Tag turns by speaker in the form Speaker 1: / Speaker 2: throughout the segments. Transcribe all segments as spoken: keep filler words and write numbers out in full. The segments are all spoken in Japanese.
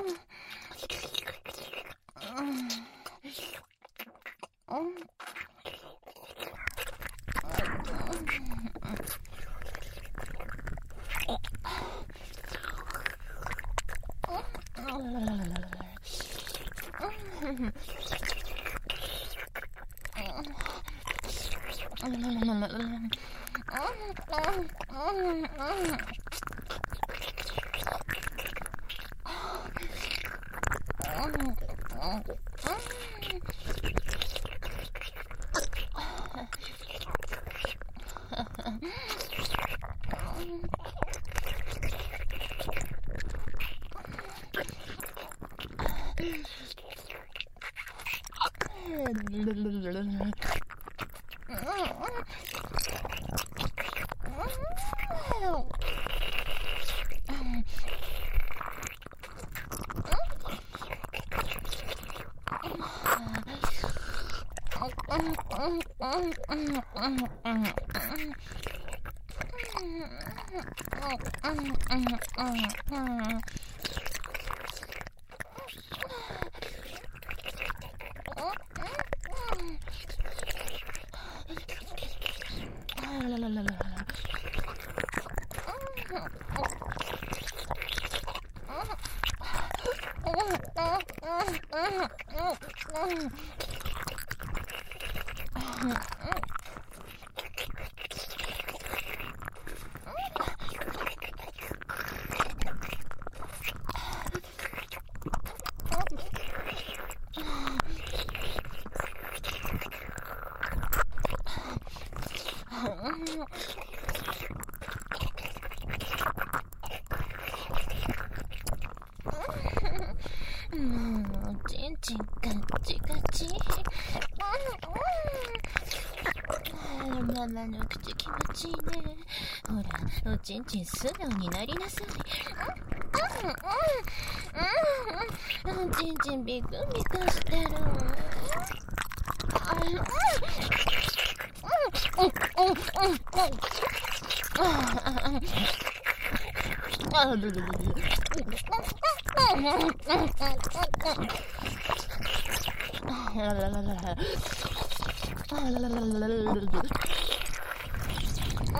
Speaker 1: ちんガチガチ。ママの口気持ちいいね。ほら、おちんちん素直になりなさい。おちんちんビクビクしてる。あるるるる。あららららら。あらららららら。あ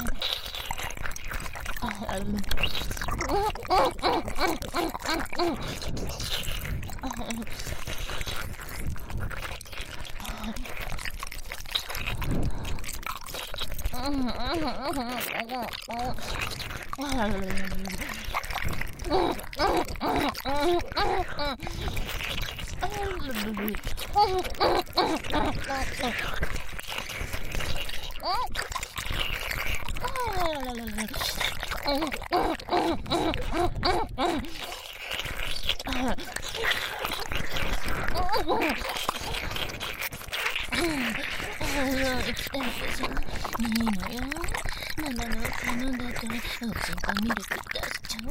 Speaker 1: 行きたいでしょ。いいのよ。ママの頼んだ後におちんこミルク出しちゃう。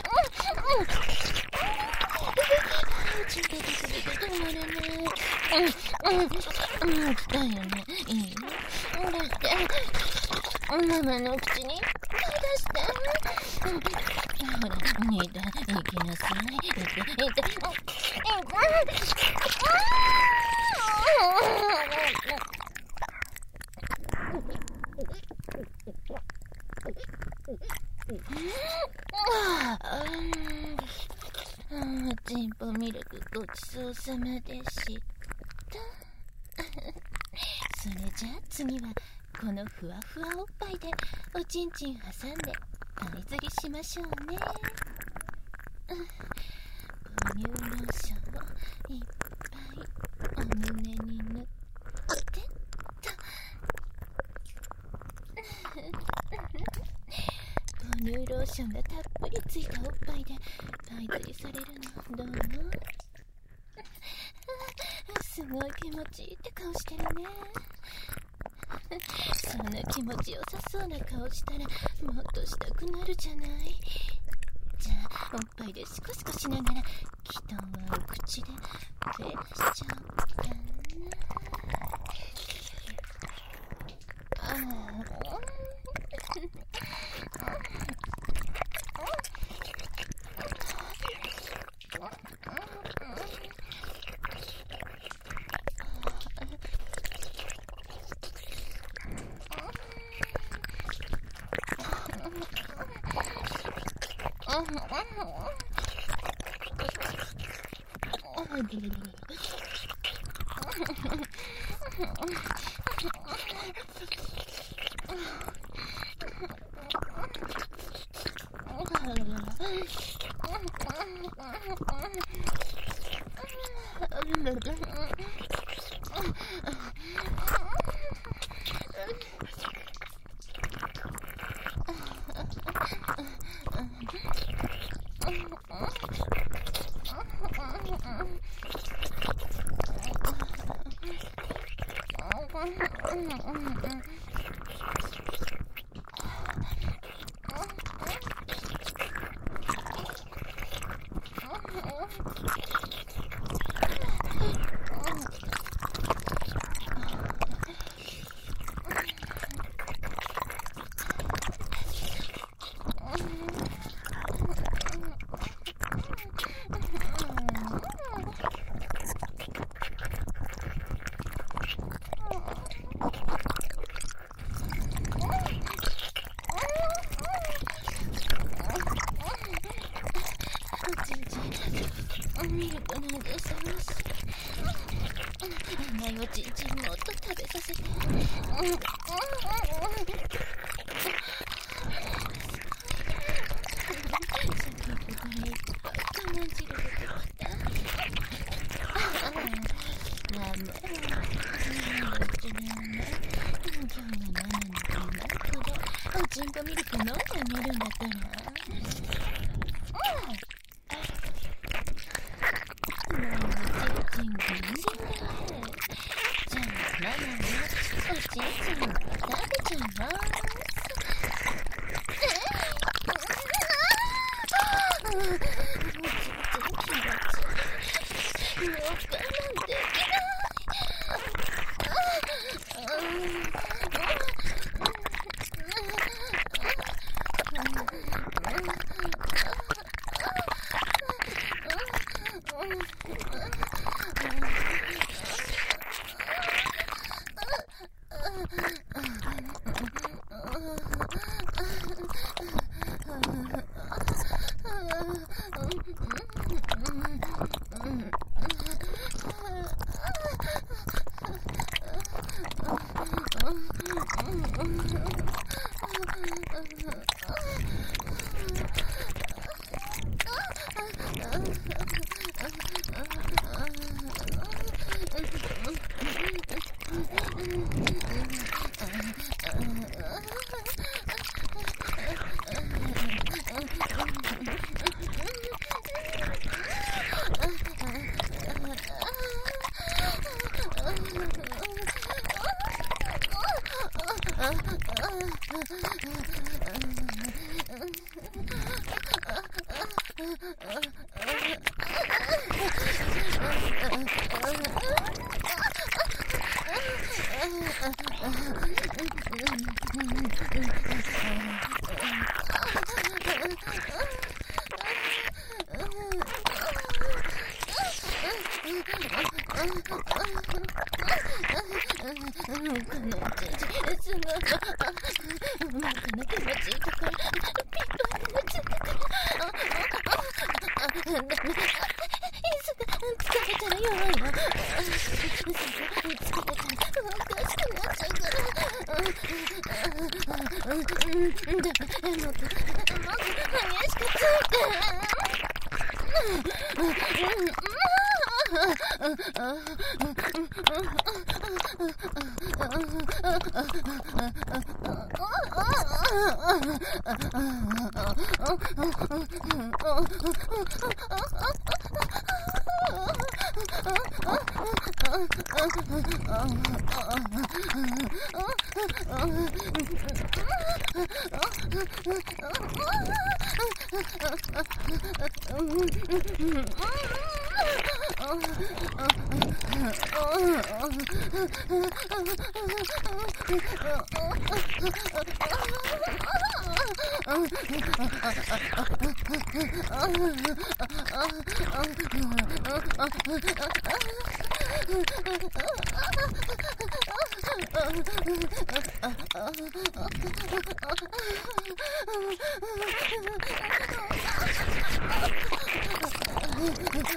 Speaker 1: おちんこビクビク止まれない。うんうん来たよね。いいの。だってママの口に出して。ほら、いいだ、行きなさい。行って行って。チンポミルクごちそうさまでした。それじゃあ次はこのふわふわおっぱいでおちんちん挟んで愛釣りしましょうね。母乳ローションをいっぱいお胸に塗ってっと。母乳ローションがたっぷりついたおっぱいで愛釣りされるのどう？すごい気持ちいいって顔してるね。そんな気持ちよさそうな顔したらもっとしたくなるじゃない。じゃあおっぱいでシコシコしながら気とはお口でプレイしちゃおうかな。あああミルクなんでさます。甘いおちんちんもっと食べさせて。うんうんうん。先ほどからいっぱい我慢汁出てきた。ダメ。どっちでもない。今日は何なのかな。これおちんこミルク飲んで寝るんだったら。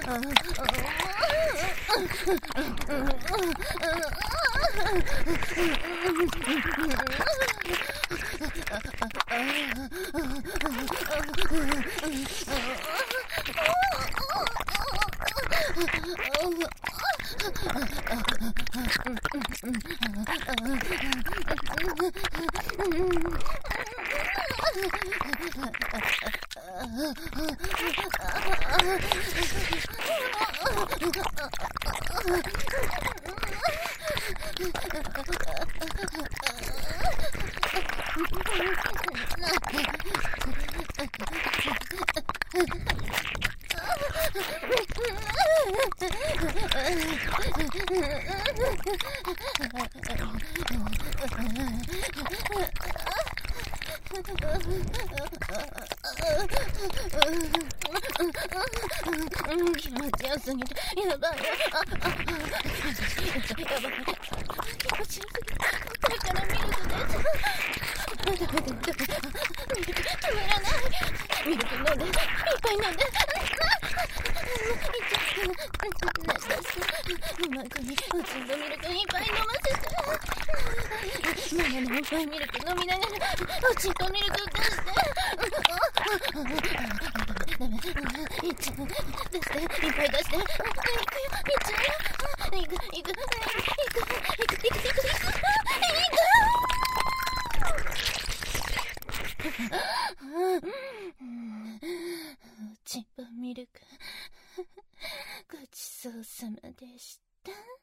Speaker 1: 気持ちよすぎてやばいよ。ああやばい気持ちよすぎてこれからミルクです。ミルク止まらない。ミルク飲んでいっぱい飲んで。ママにうちのミルクいっぱい飲ませて。ママのいっぱいミルク飲みながらうちのミルク出して。ダメダメいっちゃう出していっぱい出して。いくよいっちゃうよ。いくいくいくいくいくいくいくいくいくチンポミルクごちそうさまでした。